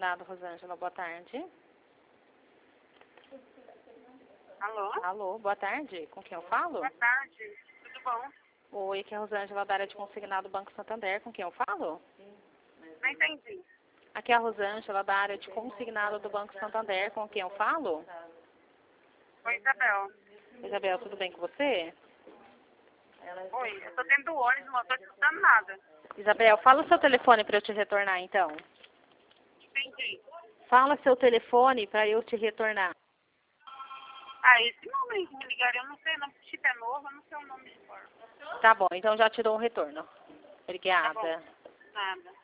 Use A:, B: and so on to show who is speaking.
A: consignado, Rosângela. Boa tarde.
B: Alô?
A: Alô, boa tarde. Com quem eu falo?
B: Boa tarde. Tudo bom?
A: Oi, aqui é a Rosângela da área de consignado Banco Santander. Com quem eu falo?
B: Não entendi.
A: Aqui é a Rosângela da área de consignado do Banco Santander. Com quem eu falo?
B: Oi, Isabel.
A: Isabel, tudo bem com você?
B: Oi, eu tô dentro do ônibus, não tô escutando nada.
A: Isabel, fala o seu telefone para eu te retornar, então.
B: Entendi.
A: Fala seu telefone para eu te retornar.
B: Ah, esse número aí que me ligaram, eu não sei, não. Se é novo, eu não sei o nome de cor.
A: Tá bom, então já te dou um retorno.
B: Tá bom.
A: Obrigada.
B: Nada.